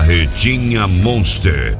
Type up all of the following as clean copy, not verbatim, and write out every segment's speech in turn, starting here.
Carretinha Monster.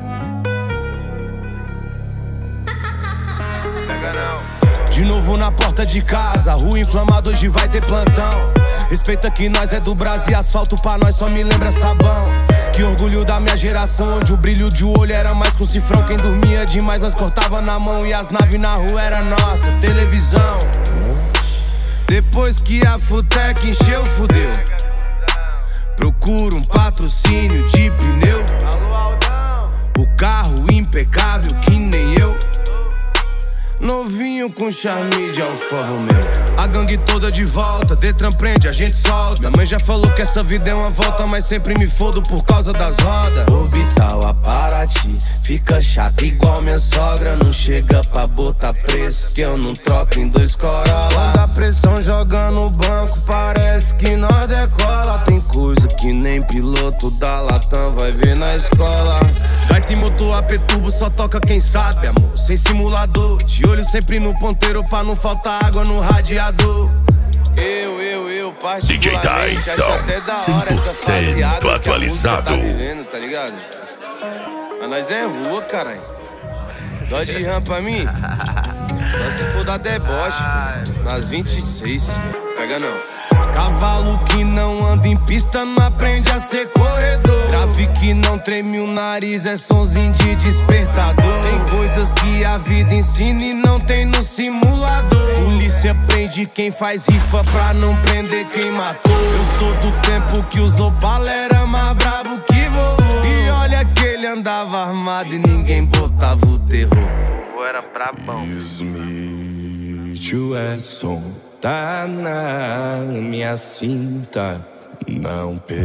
De novo na porta de casa, rua inflamada, hoje vai ter plantão. Respeita que nós é do Brasil, asfalto pra nós só me lembra sabão. Que orgulho da minha geração, onde o brilho de olho era mais que um cifrão. Quem dormia demais nós cortava na mão e as naves na rua era nossa televisão. Depois que a Futec encheu, fudeu. Procuro um patrocínio de pneu. O carro impecável que nem eu. Novinho com charme de Alfa Romeo. A gangue toda de volta, Detran prende, a gente solta. Minha mãe já falou que essa vida é uma volta, mas sempre me fodo por causa das rodas. Orbital a Paraty, fica chato igual minha sogra. Não chega pra botar preço, que eu não troco em 2 Corolla. Quando a pressão joga no banco, parece que nós decola. Tem coisa que nem piloto da Latam vai ver na escola. Vai ter motor AP turbo, só toca quem sabe, amor. Sem simulador, de olho sempre no ponteiro pra não faltar água no radiador. Eu, DJ particularmente, Dyson, acho até da hora essa 100% atualizado. Tá vivendo, tá ligado? Mas nós é rua, caralho. Dó de ram pra mim? Só se for dar deboche, filho. Nas 26, pega não. Cavalo que não anda em pista não aprende a ser corredor. Trave que não treme o nariz é sonzinho de despertador. Tem coisas que a vida ensina e não tem no simulador. Polícia prende quem faz rifa pra não prender quem matou. Eu sou do tempo que usou bala, era mais brabo que vovô. E olha que ele andava armado e ninguém botava o terror. Vovô era brabão. Smith Wesson tá na minha cinta. Não peita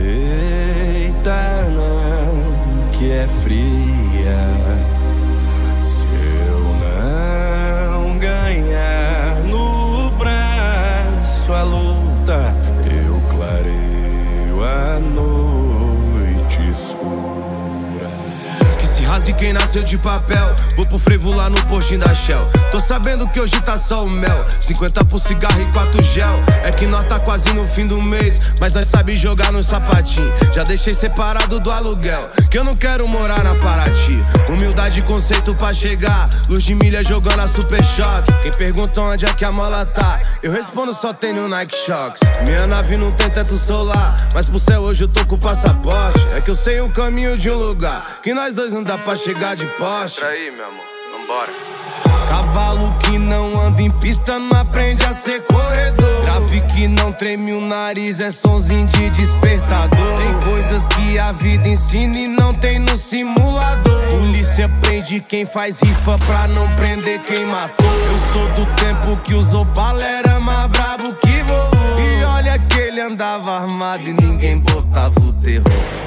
não, que é fria. Se eu não ganhar no braço a luta, eu clareio a noite escura. Que se rasgue quem nasceu de papel. Vou pro frevo lá no postinho da Shell. Tô sabendo que hoje tá só o mel. 50 pro cigarro e 4 gel. É que nós tá quase no fim do mês, mas nós sabe jogar no sapatinho. Já deixei separado do aluguel, que eu não quero morar na Paraty. Humildade e conceito pra chegar. Luz de milha jogando a Super Choque. Quem pergunta onde é que a mola tá, eu respondo só tem no Nike Shox. Minha nave não tem teto solar, mas pro céu hoje eu tô com o passaporte. É que eu sei um caminho de um lugar que nós dois não dá pra chegar de Porsche. Entra aí, meu amor, vambora. Cavalo que não anda em pista não aprende a ser corredor. Trave que não treme o nariz é sonzinho de despertador. Tem coisas que a vida ensina e não tem no simulador. Polícia prende quem faz rifa pra não prender quem matou. Eu sou do tempo que usou bala, era mais brabo que vovô. E olha que ele andava armado e ninguém botava o terror.